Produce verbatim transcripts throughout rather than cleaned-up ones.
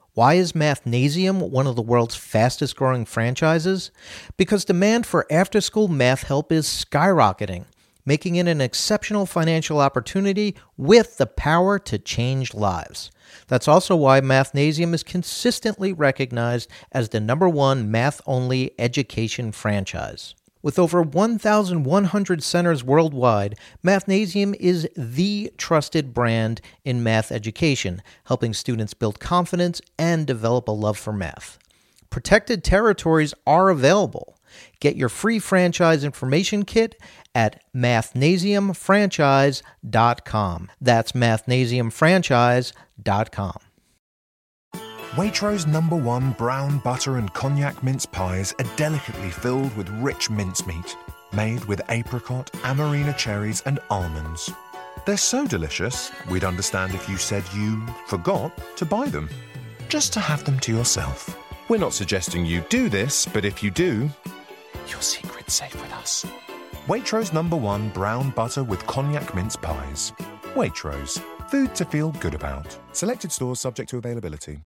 Why is Mathnasium one of the world's fastest growing franchises? Because demand for after school math help is skyrocketing, making it an exceptional financial opportunity with the power to change lives. That's also why Mathnasium is consistently recognized as the number one math-only education franchise. With over one thousand one hundred centers worldwide, Mathnasium is the trusted brand in math education, helping students build confidence and develop a love for math. Protected territories are available. Get your free franchise information kit at mathnasium franchise dot com. That's mathnasium franchise dot com. Waitrose number one brown butter and cognac mince pies are delicately filled with rich mincemeat, made with apricot, amarena cherries and almonds. They're so delicious, we'd understand if you said you forgot to buy them, just to have them to yourself. We're not suggesting you do this, but if you do, your secret's safe with us. Waitrose number one brown butter with cognac mince pies. Waitrose, food to feel good about. Selected stores subject to availability.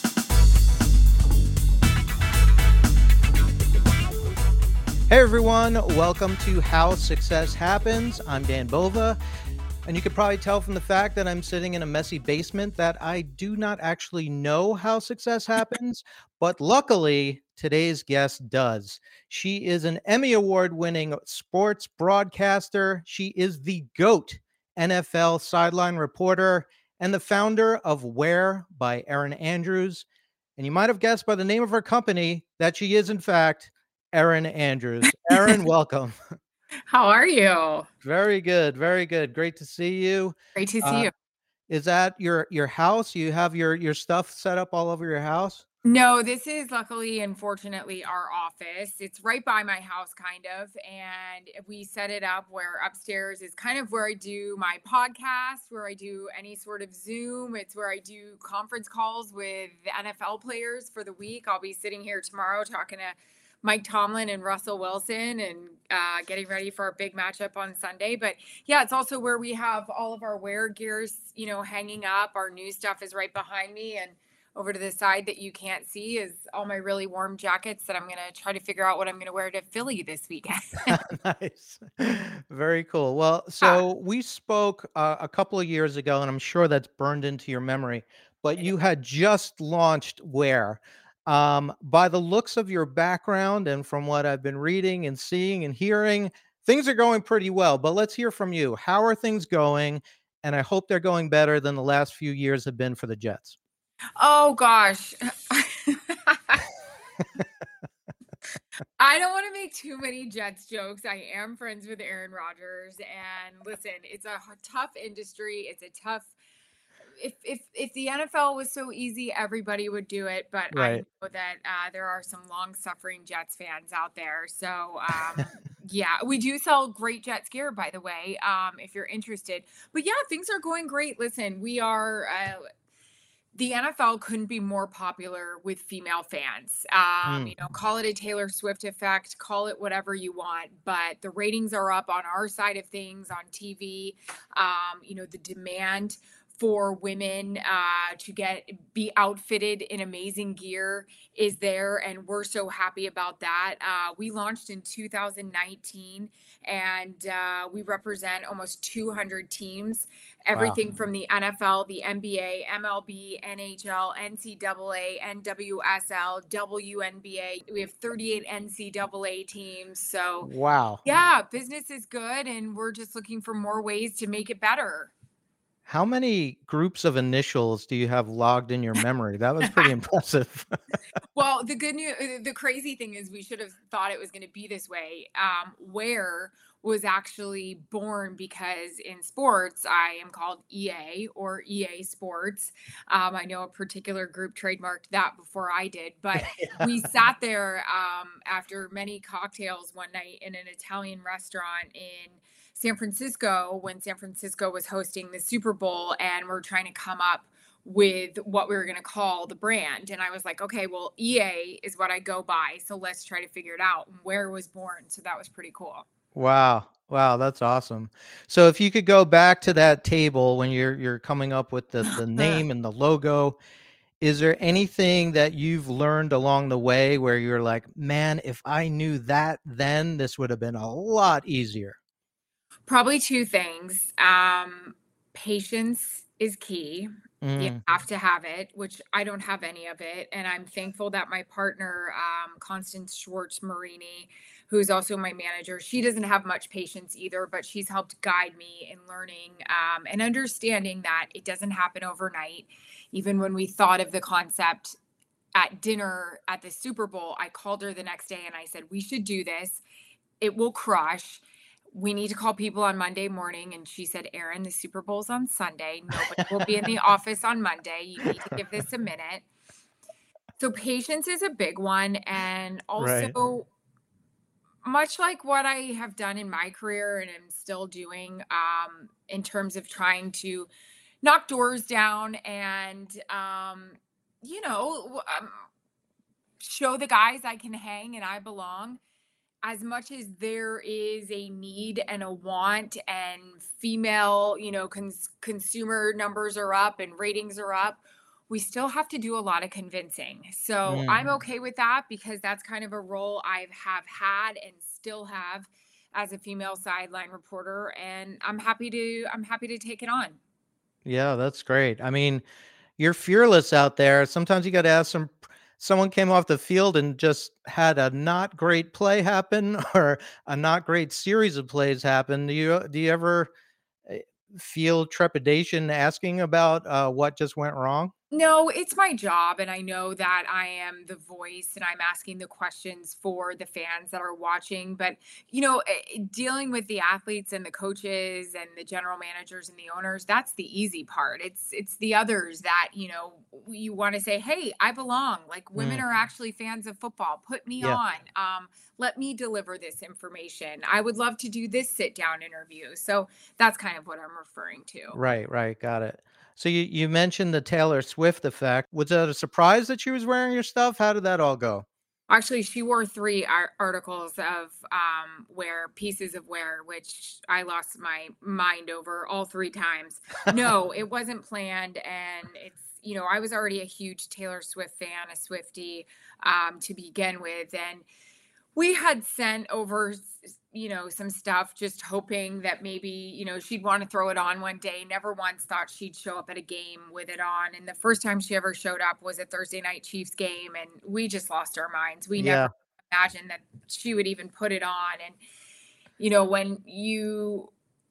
Hey everyone, welcome to How Success Happens. I'm Dan Bova, and you could probably tell from the fact that I'm sitting in a messy basement that I do not actually know how success happens, but luckily today's guest does. She is an Emmy Award-winning sports broadcaster. She is the GOAT N F L sideline reporter and the founder of Where by Erin Andrews. And you might have guessed by the name of her company that she is, in fact, Erin Andrews. Erin, welcome. How are you? Very good. Very good. Great to see you. Great to see Uh, you. Is that your your house? You have your your stuff set up all over your house? No, this is luckily and fortunately our office. It's right by my house, kind of. And we set it up where upstairs is kind of where I do my podcast, where I do any sort of Zoom. It's where I do conference calls with the N F L players for the week. I'll be sitting here tomorrow talking to Mike Tomlin and Russell Wilson and uh, getting ready for our big matchup on Sunday. But yeah, it's also where we have all of our wear gears, you know, hanging up. Our new stuff is right behind me. And over to the side that you can't see is all my really warm jackets that I'm going to try to figure out what I'm going to wear to Philly this weekend. Nice. Very cool. Well, so we spoke uh, a couple of years ago, and I'm sure that's burned into your memory, but you had just launched Where. Um, by the looks of your background and from what I've been reading and seeing and hearing, things are going pretty well. But let's hear from you. How are things going? And I hope they're going better than the last few years have been for the Jets. Oh, gosh. I don't want to make too many Jets jokes. I am friends with Aaron Rodgers. And listen, it's a tough industry. It's a tough If if if the N F L was so easy, everybody would do it. But I Right. know that uh, there are some long-suffering Jets fans out there. So um, yeah, we do sell great Jets gear, by the way, um, if you're interested. But yeah, things are going great. Listen, we are. Uh, the N F L couldn't be more popular with female fans. Um, Mm. you know, call it a Taylor Swift effect, call it whatever you want, but the ratings are up on our side of things on T V. Um, you know, the demand for women uh, to get be outfitted in amazing gear is there, and we're so happy about that. Uh, we launched in two thousand nineteen, and uh, we represent almost two hundred teams. Everything Wow. from the N F L, the N B A, M L B, N H L, N C double A, N W S L, W N B A. We have thirty-eight N C double A teams. So Wow. yeah, business is good, and we're just looking for more ways to make it better. How many groups of initials do you have logged in your memory? That was pretty impressive. Well, the good news, the crazy thing is we should have thought it was going to be this way. Um, Where was actually born because in sports, I am called E A or E A Sports. Um, I know a particular group trademarked that before I did, but Yeah. we sat there um, after many cocktails one night in an Italian restaurant in San Francisco when San Francisco was hosting the Super Bowl, and we're trying to come up with what we were going to call the brand. And I was like, okay, well, E A is what I go by. So let's try to figure it out. And Where was born. So that was pretty cool. Wow. Wow, that's awesome. So if you could go back to that table when you're you're coming up with the the name and the logo, Is there anything that you've learned along the way where you're like, man, if I knew that then, this would have been a lot easier? Probably two things. Um, patience is key. You Mm, have to have it, which I don't have any of it. And I'm thankful that my partner, um, Constance Schwartz Marini, who's also my manager, she doesn't have much patience either, but she's helped guide me in learning um, and understanding that it doesn't happen overnight. Even when we thought of the concept at dinner at the Super Bowl, I called her the next day and I said, we should do this. It will crush. We need to call people on Monday morning. And she said, Erin, the Super Bowl's on Sunday. Nobody will be in the office on Monday. You need to give this a minute. So patience is a big one. And right. also, much like what I have done in my career and am still doing um, in terms of trying to knock doors down and, um, you know, um, show the guys I can hang and I belong. As much as there is a need and a want and female, you know, cons- consumer numbers are up and ratings are up, we still have to do a lot of convincing. So Mm. I'm okay with that because that's kind of a role I've have had and still have as a female sideline reporter. And I'm happy to, I'm happy to take it on. Yeah, that's great. I mean, you're fearless out there. Sometimes you got to ask some someone came off the field and just had a not great play happen or a not great series of plays happen. Do you do you ever eh, feel trepidation asking about uh, what just went wrong? No, it's my job, and I know that I am the voice and I'm asking the questions for the fans that are watching. But, you know, eh, dealing with the athletes and the coaches and the general managers and the owners, that's the easy part. It's it's the others that, you know, you want to say, "Hey, I belong." Like women Mm, are actually fans of football. Put me yeah. on. Um, let me deliver this information. I would love to do this sit down interview. So that's kind of what I'm referring to. Right, right, got it. So you you mentioned the Taylor Swift effect. Was that a surprise that she was wearing your stuff? How did that all go? Actually, she wore three ar articles of, um, wear pieces of wear, which I lost my mind over all three times. No, it wasn't planned, and it's you know, I was already a huge Taylor Swift fan, a Swiftie, um, to begin with, and we had sent over, s- you know, some stuff just hoping that maybe, you know, she'd want to throw it on one day. Never once thought she'd show up at a game with it on. And the first time she ever showed up was a Thursday night Chiefs game. And we just lost our minds. We never Yeah, imagined that she would even put it on. And, you know, when you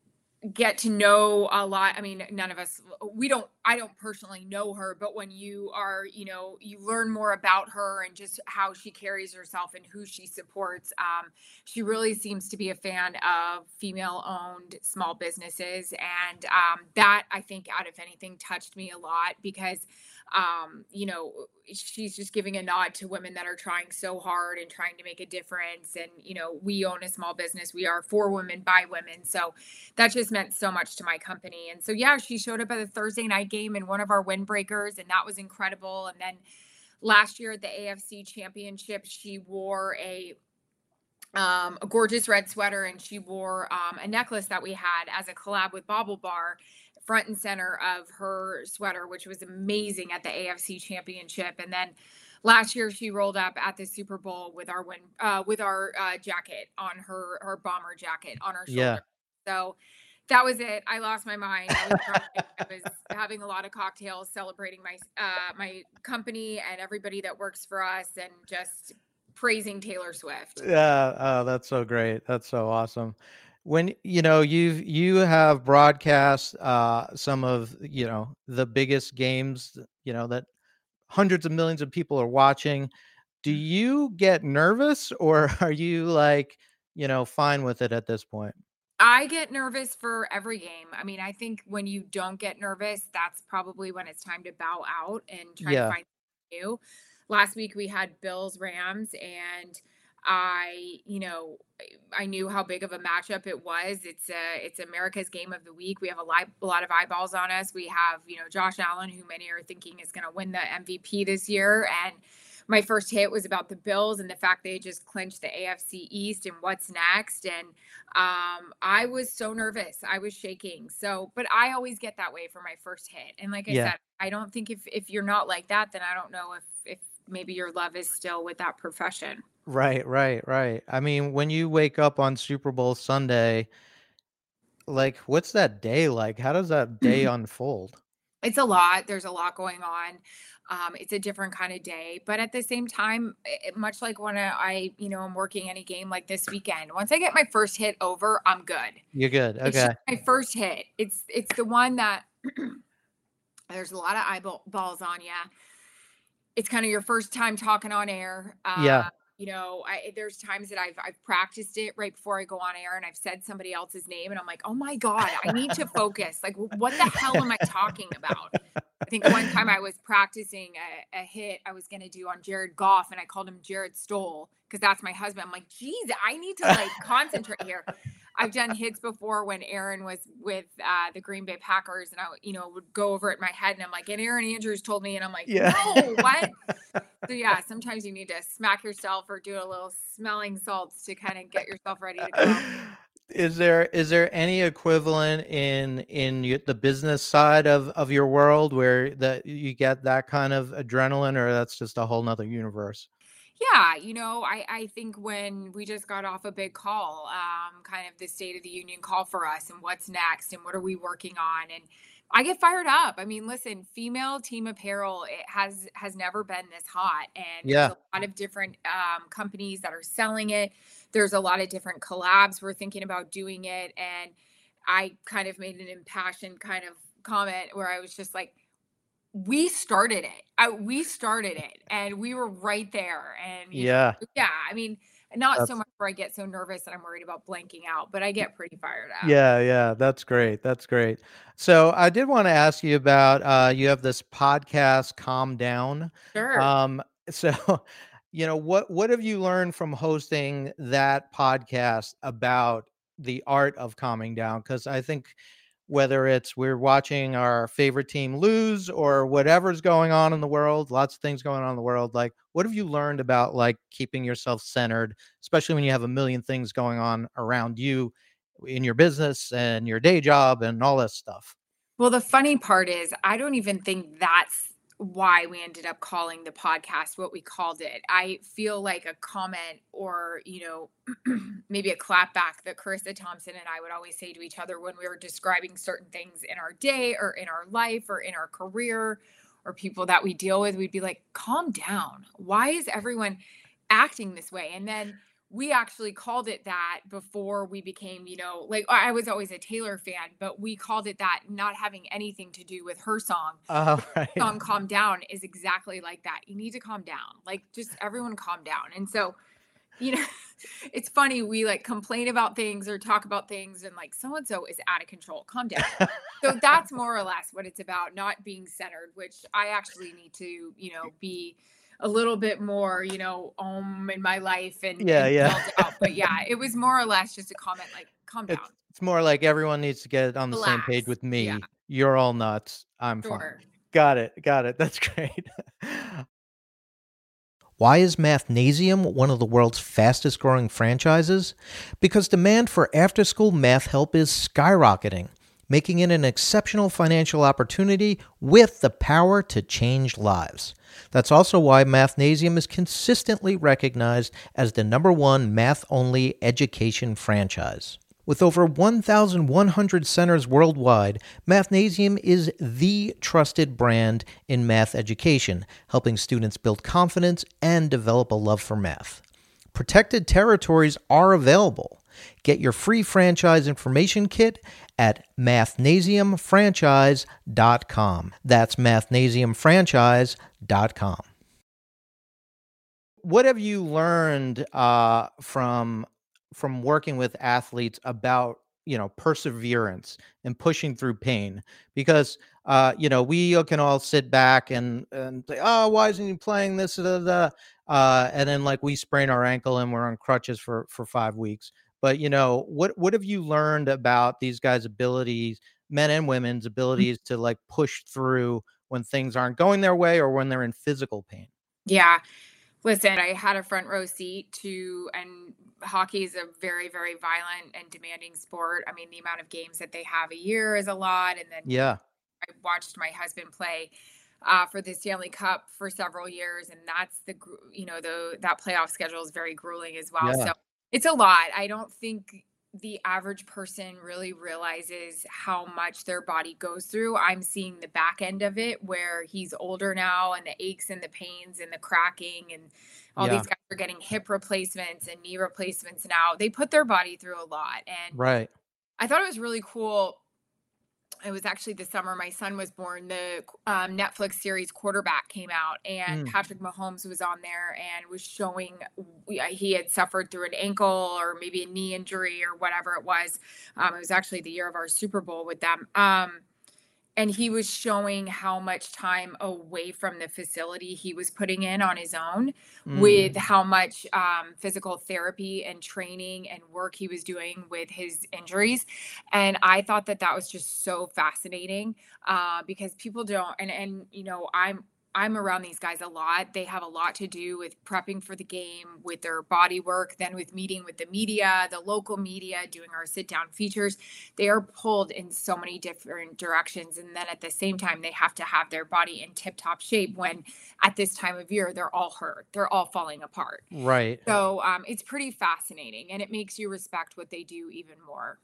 get to know a lot. I mean, none of us, we don't, I don't personally know her, but when you are, you know, you learn more about her and just how she carries herself and who she supports. Um, she really seems to be a fan of female owned small businesses. And um, that I think, out of anything, touched me a lot because, um, you know, she's just giving a nod to women that are trying so hard and trying to make a difference. And, you know, we own a small business. We are for women by women. So, that just meant so much to my company. And so, yeah, she showed up at the Thursday night game in one of our windbreakers, and that was incredible. And then last year at the A F C Championship, she wore a um, a gorgeous red sweater, and she wore um, a necklace that we had as a collab with Bobble Bar, front and center of her sweater, which was amazing at the A F C Championship. And then last year she rolled up at the Super Bowl with our win uh, with our uh, jacket on her her bomber jacket on her yeah. shoulder. So that was it. I lost my mind. I was crying. I was having a lot of cocktails, celebrating my uh, my company and everybody that works for us, and just praising Taylor Swift. Yeah, oh, that's so great. That's so awesome. When you know you've you have broadcast uh some of you know the biggest games you know that hundreds of millions of people are watching. Do you get nervous or are you like, you know, fine with it at this point? I get nervous for every game. I mean, I think when you don't get nervous, that's probably when it's time to bow out and try to Yeah. find something new. Last week we had Bills Rams, and I, you know, I knew how big of a matchup it was. It's a it's America's game of the week. We have a, li- a lot of eyeballs on us. We have, you know, Josh Allen, who many are thinking is going to win the M V P this year, and my first hit was about the Bills and the fact they just clinched the A F C East and what's next. And um, I was so nervous. I was shaking. So, but I always get that way for my first hit. And like I Yeah. said, I don't think if, if you're not like that, then I don't know if, if maybe your love is still with that profession. Right, right, right. I mean, when you wake up on Super Bowl Sunday, like, what's that day like? How does that day unfold? It's a lot. There's a lot going on. Um, it's a different kind of day, but at the same time, it, much like when I, you know, I'm working any game like this weekend, once I get my first hit over, I'm good. You're good. It's Okay. just my first hit. It's, it's the one that there's a lot of eyeballs on you. It's kind of your first time talking on air. Uh, Yeah. You know, I, there's times that I've, I've practiced it right before I go on air and I've said somebody else's name and I'm like, oh my God, I need to focus. Like, what the hell am I talking about? I think one time I was practicing a, a hit I was going to do on Jared Goff and I called him Jared Stoll because that's my husband. I'm like, geez, I need to like concentrate here. I've done hits before when Aaron was with uh, the Green Bay Packers and I, you know, would go over it in my head and I'm like, and Aaron Andrews told me, and I'm like, Yeah. no, what? So yeah, sometimes you need to smack yourself or do a little smelling salts to kind of get yourself ready to go. Is there is there any equivalent in in y- the business side of of your world where that you get that kind of adrenaline, or that's just a whole nother universe? Yeah, you know, I, I think when we just got off a big call, um, kind of the State of the Union call for us and what's next and what are we working on, and I get fired up. I mean, listen, female team apparel it has has never been this hot, and there's Yeah. a lot of different um, companies that are selling it. There's a lot of different collabs we're thinking about doing it, and I kind of made an impassioned kind of comment where I was just like, we started it. I, we started it and we were right there. And, you know, Yeah. yeah, I mean, not so That's much where I get so nervous that I'm worried about blanking out, but I get pretty fired up. yeah, yeah, that's great. That's great. So I did want to ask you about uh you have this podcast, Calm Down. Sure. Um so you know, what what have you learned from hosting that podcast about the art of calming down? Because I think whether it's we're watching our favorite team lose or whatever's going on in the world, lots of things going on in the world, like what have you learned about like keeping yourself centered, especially when you have a million things going on around you in your business and your day job and all this stuff? Well, the funny part is, I don't even think that's why we ended up calling the podcast what we called it. I feel like a comment or, you know, maybe a clap back that Carissa Thompson and I would always say to each other when we were describing certain things in our day or in our life or in our career or people that we deal with. We'd be like, calm down. Why is everyone acting this way? And then we actually called it that before we became, you know, like I was always a Taylor fan, but we called it that, not having anything to do with her song. Oh, Her right. song Calm Down is exactly like that. You need to calm down. Like just everyone calm down. And so, you know, it's funny, we like complain about things or talk about things and like so and so is out of control. Calm down. So that's more or less what it's about, not being centered, which I actually need to, you know, be a little bit more, you know, um in my life and, Yeah, and yeah. build out. But yeah, it was more or less just a comment like, calm down, It's it's more like everyone needs to get on the same page relax. with Yeah, me. You're all nuts. I'm fine. sure. Got it. Got it. That's great. Why is Mathnasium one of the world's fastest growing franchises? Because demand for after school math help is skyrocketing, making it an exceptional financial opportunity with the power to change lives. That's also why Mathnasium is consistently recognized as the number one math-only education franchise. With over one thousand one hundred centers worldwide, Mathnasium is the trusted brand in math education, helping students build confidence and develop a love for math. Protected territories are available. Get your free franchise information kit at mathnasium franchise dot com. That's mathnasium franchise dot com. What have you learned uh, from from working with athletes about, you know, perseverance and pushing through pain? Because uh, you know, we can all sit back and and say, oh, why isn't he playing this? Da, da, da," Uh, and then like we sprain our ankle and we're on crutches for for five weeks. But you know, what what have you learned about these guys' abilities, men and women's abilities to like push through when things aren't going their way or when they're in physical pain? Yeah. Listen, I had a front row seat to, and hockey is a very, very violent and demanding sport. I mean, the amount of games that they have a year is a lot. And then, you know, Yeah. I watched my husband play uh, for the Stanley Cup for several years, and that's the gru- you know the that playoff schedule is very grueling as well. Yeah. So it's a lot. I don't think the average person really realizes how much their body goes through. I'm seeing the back end of it where he's older now, and the aches and the pains and the cracking, and all Yeah. these guys are getting hip replacements and knee replacements now. They put their body through a lot, and Right. I thought it was really cool. It was actually the summer my son was born. The um, Netflix series Quarterback came out, and Mm. Patrick Mahomes was on there and was showing we- uh, he had suffered through an ankle or maybe a knee injury or whatever it was. Um, it was actually the year of our Super Bowl with them. Um, and he was showing how much time away from the facility he was putting in on his own, Mm. with how much um, physical therapy and training and work he was doing with his injuries. And I thought that that was just so fascinating, uh, because people don't, and and you know i'm I'm around these guys a lot. They have a lot to do with prepping for the game, with their body work, then with meeting with the media, the local media, doing our sit down features. They are pulled in so many different directions. And then at the same time, they have to have their body in tip top shape when at this time of year, they're all hurt, they're all falling apart. Right. So um, it's pretty fascinating, and it makes you respect what they do even more.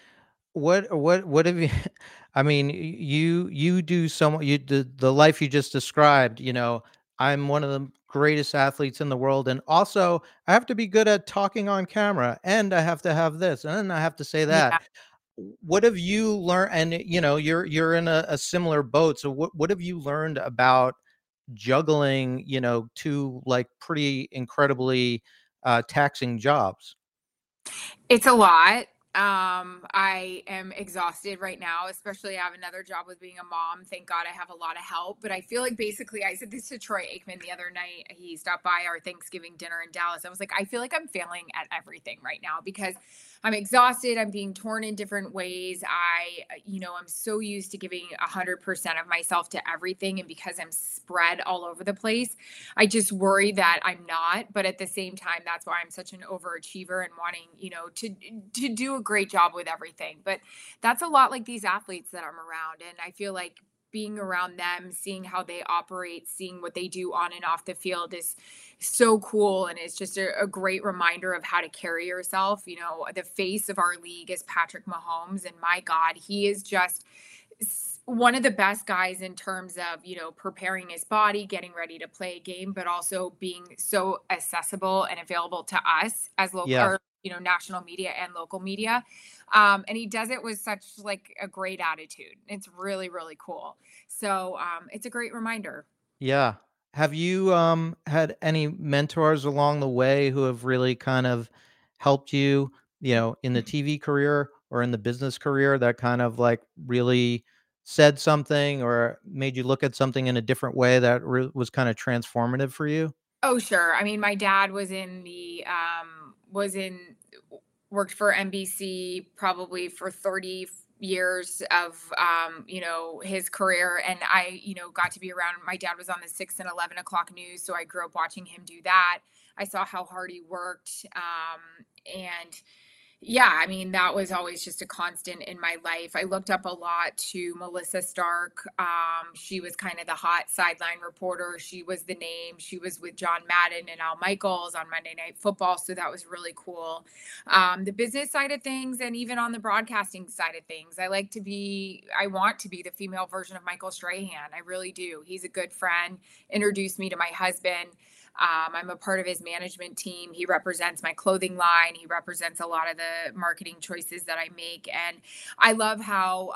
What what what have you I mean, y you you do so mu you the the life you just described, you know, I'm one of the greatest athletes in the world, and also I have to be good at talking on camera, and I have to have this, and I have to say that. Yeah. W What have you learned? And, you know, you're you're in a a similar boat, so what what have you learned about juggling, you know, two, like, pretty incredibly, uh, taxing jobs? It's a lot. Um, I am exhausted right now, especially I have another job with being a mom. Thank God I have a lot of help. But I feel like basically I said this to Troy Aikman the other night. He stopped by our Thanksgiving dinner in Dallas. I was like, I feel like I'm failing at everything right now because I'm exhausted. I'm being torn in different ways. I, you know, I'm so used to giving a hundred percent of myself to everything. And because I'm spread all over the place, I just worry that I'm not, but at the same time, that's why I'm such an overachiever and wanting, you know, to to do a great job with everything. But that's a lot like these athletes that I'm around, and I feel like being around them, seeing how they operate, seeing what they do on and off the field is so cool, and it's just a, a great reminder of how to carry yourself. You know, the face of our league is Patrick Mahomes, and my God, he is just s- one of the best guys in terms of, you know, preparing his body, getting ready to play a game, but also being so accessible and available to us as local Yeah. or, you know, national media and local media. Um, and he does it with such like a great attitude. It's really, really cool. So um, it's a great reminder. Yeah. Have you, um, had any mentors along the way who have really kind of helped you, you know, in the T V career or in the business career that kind of like really said something or made you look at something in a different way that re- was kind of transformative for you? Oh, sure. I mean, my dad was in the um was in worked for N B C probably for thirty years of um, you know, his career. And I, you know, got to be around my dad was on the six and eleven o'clock news. So I grew up watching him do that. I saw how hard he worked. Um, and yeah, I mean, that was always just a constant in my life. I looked up a lot to Melissa Stark. Um, she was kind of the hot sideline reporter. She was the name. She was with John Madden and Al Michaels on Monday Night Football. So that was really cool. Um, the business side of things, and even on the broadcasting side of things, I like to be, I want to be the female version of Michael Strahan. I really do. He's a good friend, introduced me to my husband. Um, I'm a part of his management team. He represents my clothing line. He represents a lot of the marketing choices that I make. And I love how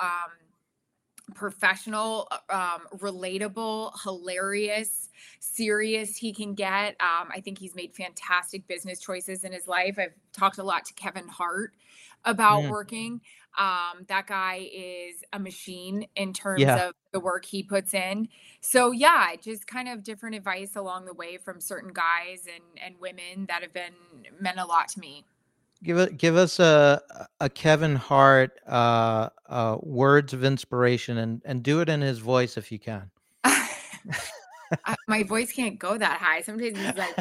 um, professional, um, relatable, hilarious, serious he can get. Um, I think he's made fantastic business choices in his life. I've talked a lot to Kevin Hart about Mm, working. Um, that guy is a machine in terms yeah. of the work he puts in. So yeah, just kind of different advice along the way from certain guys and and women that have been meant a lot to me. Give it give us a a Kevin Hart uh uh words of inspiration and and do it in his voice if you can. I, my voice can't go that high. Sometimes he's like,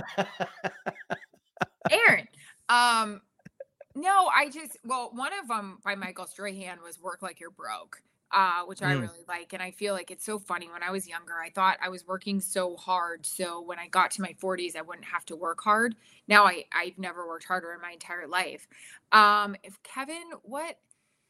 Aaron. Um, no, I just well, one of them by Michael Strahan was "Work Like You're Broke," uh, which I Mm. really like, and I feel like it's so funny. When I was younger, I thought I was working so hard, so when I got to my forties, I wouldn't have to work hard. Now I I've never worked harder in my entire life. Um, if Kevin, what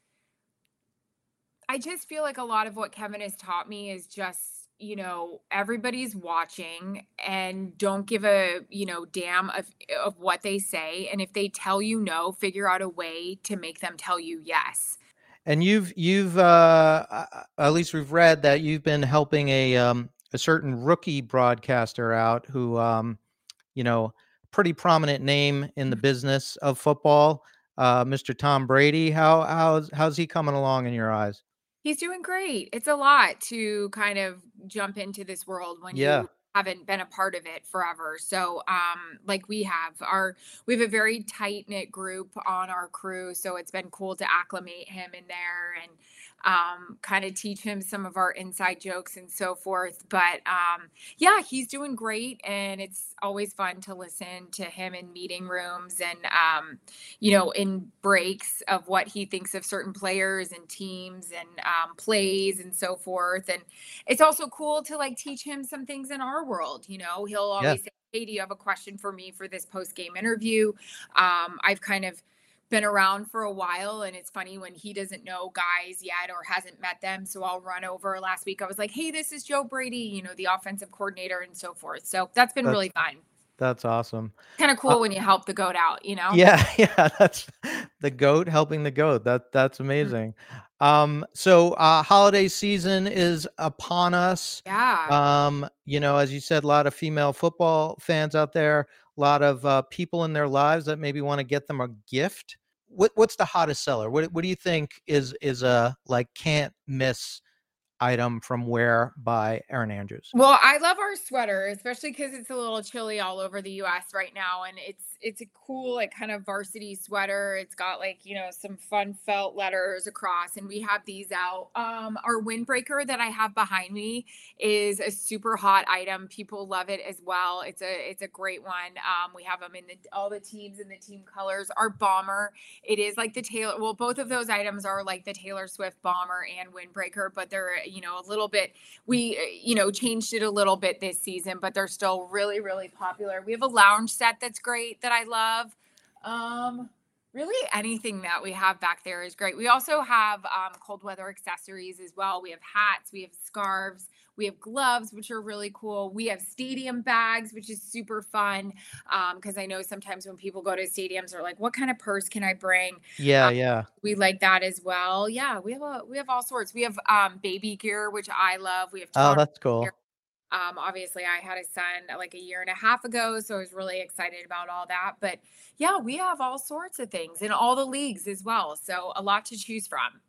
I just feel like a lot of what Kevin has taught me is just, you know, everybody's watching and don't give a, you know, damn of of what they say. And if they tell you no, figure out a way to make them tell you yes. And you've you've uh, uh, at least we've read that you've been helping a um, a certain rookie broadcaster out who um, you know, pretty prominent name in the business of football, uh, Mister Tom Brady. How how's how's he coming along in your eyes? He's doing great. It's a lot to kind of jump into this world when Yeah. you haven't been a part of it forever. So, um, like we have our, we have a very tight knit group on our crew. So it's been cool to acclimate him in there and um, kind of teach him some of our inside jokes and so forth. But um, yeah, he's doing great. And it's always fun to listen to him in meeting rooms and, um, you know, in breaks of what he thinks of certain players and teams and um, plays and so forth. And it's also cool to like teach him some things in our world. You know, he'll Yeah. always say, "Hey, do you have a question for me for this post game interview?" Um, I've kind of been around for a while, and it's funny when he doesn't know guys yet or hasn't met them. So I'll run over. Last week I was like, "Hey, this is Joe Brady, you know, the offensive coordinator," and so forth. So that's been That's really fun. that's awesome. Kind of Uh, cool when you help the goat out, you know? yeah, yeah, that's the goat helping the goat. That that's Mm. amazing. Um, so uh, holiday season is upon us. Yeah. Um, you know, as you said, a lot of female football fans out there, a lot of uh, people in their lives that maybe want to get them a gift. What what's the hottest seller? What what do you think is is a like can't miss item from Wear by Erin Andrews? Well, I love our sweater, especially because it's a little chilly all over the U S right now, and it's it's a cool like kind of varsity sweater. It's got like you know some fun felt letters across, and we have these out. Um, our windbreaker that I have behind me is a super hot item. People love it as well. It's a it's a great one. Um, we have them in the all the teams in the team colors. Our bomber, it is like the Taylor. Well, both of those items are like the Taylor Swift bomber and windbreaker, but they're you know a little bit we uh, you know changed it a little bit this season, but they're still really really popular. We have a lounge set that's great that I love. um Really anything that we have back there is great. We also have um, cold weather accessories as well. We have hats, we have scarves, we have gloves, which are really cool. We have stadium bags, which is super fun, because um, I know sometimes when people go to stadiums they're like, what kind of purse can I bring? Yeah, yeah. We like that as well. Yeah, we have a we have all sorts. We have um baby gear, which I love. We have Oh, toddler that's gear. cool. Um, obviously I had a son uh, like a year and a half ago, so I was really excited about all that. But yeah, we have all sorts of things in all the leagues as well. So a lot to choose from.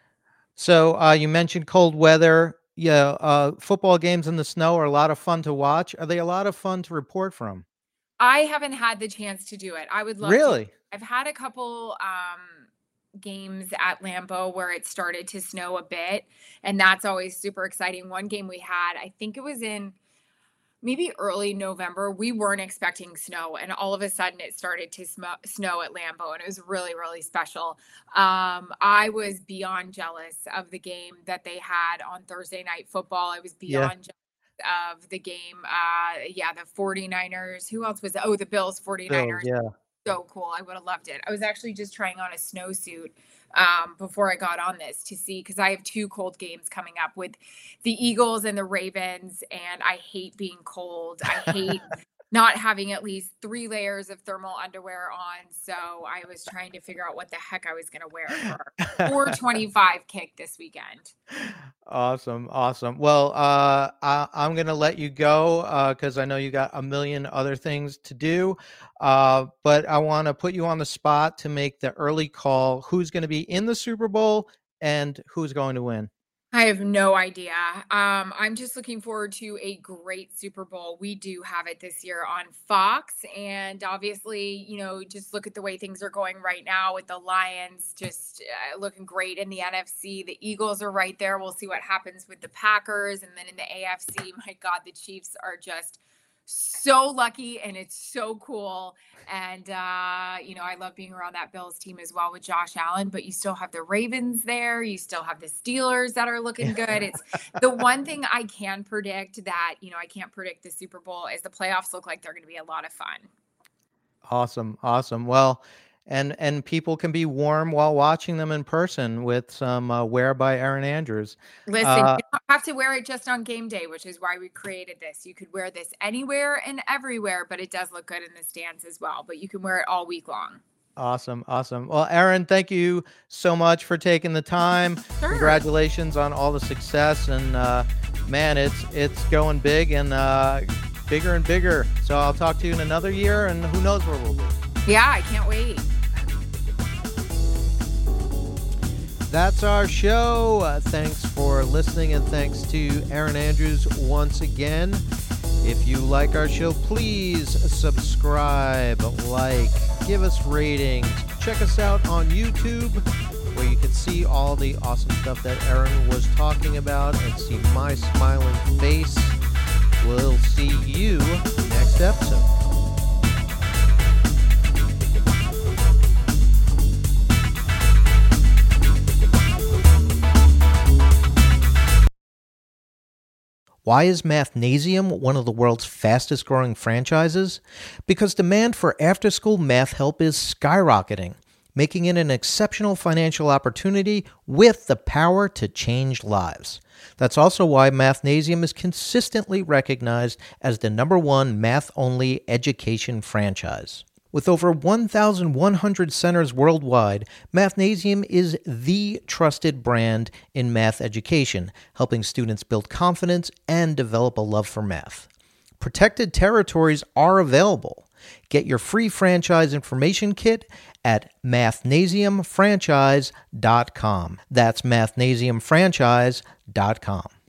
So uh, you mentioned cold weather. Yeah, uh, football games in the snow are a lot of fun to watch. Are they a lot of fun to report from? I haven't had the chance to do it. I would love to. Really? I've had a couple um games at Lambeau where it started to snow a bit, and that's always super exciting. One game we had, I think it was in maybe early November, we weren't expecting snow, and all of a sudden it started to sm- snow at Lambeau, and it was really, really special. Um, I was beyond jealous of the game that they had on Thursday Night Football. I was Yeah. beyond jealous of the game. Uh, yeah, the 49ers. Who else was it? Oh, the Bills Bills. 49ers. Yeah. So cool. I would have loved it. I was actually just trying on a snowsuit um, before I got on this to see, because I have two cold games coming up with the Eagles and the Ravens, and I hate being cold. I hate not having at least three layers of thermal underwear on. So I was trying to figure out what the heck I was going to wear for four twenty-five kick this weekend. Awesome, awesome. Well, uh, I, I'm gonna let you go because I know you got a million other things to do. Uh, but I want to put you on the spot to make the early call. Who's going to be in the Super Bowl and who's going to win? I have no idea. Um, I'm just looking forward to a great Super Bowl. We do have it this year on Fox. And obviously, you know, just look at the way things are going right now with the Lions just uh, looking great in the N F C. The Eagles are right there. We'll see what happens with the Packers. And then in the A F C, my God, the Chiefs are just so lucky, and it's so cool. And, uh, you know, I love being around that Bills team as well with Josh Allen, but you still have the Ravens there. You still have the Steelers that are looking good. It's the one thing I can predict that, you know, I can't predict the Super Bowl is the playoffs look like they're going to be a lot of fun. Awesome. Awesome. Well, and and people can be warm while watching them in person with some uh, Wear by Erin Andrews. Listen, Uh, you don't have to wear it just on game day, which is why we created this. You could wear this anywhere and everywhere, but it does look good in the stands as well. But you can wear it all week long. Awesome. Awesome. Well, Erin, thank you so much for taking the time. Sure. Congratulations on all the success. And uh, man, it's it's going big and uh, bigger and bigger. So I'll talk to you in another year, and who knows where we'll be. Yeah, I can't wait. That's our show. Uh, thanks for listening, and thanks to Erin Andrews once again. If you like our show, please subscribe, like, give us ratings. Check us out on YouTube, where you can see all the awesome stuff that Erin was talking about and see my smiling face. We'll see you next episode. Why is Mathnasium one of the world's fastest growing franchises? Because demand for after-school math help is skyrocketing, making it an exceptional financial opportunity with the power to change lives. That's also why Mathnasium is consistently recognized as the number one math-only education franchise. With over one thousand one hundred centers worldwide, Mathnasium is the trusted brand in math education, helping students build confidence and develop a love for math. Protected territories are available. Get your free franchise information kit at mathnasium franchise dot com. That's mathnasium franchise dot com.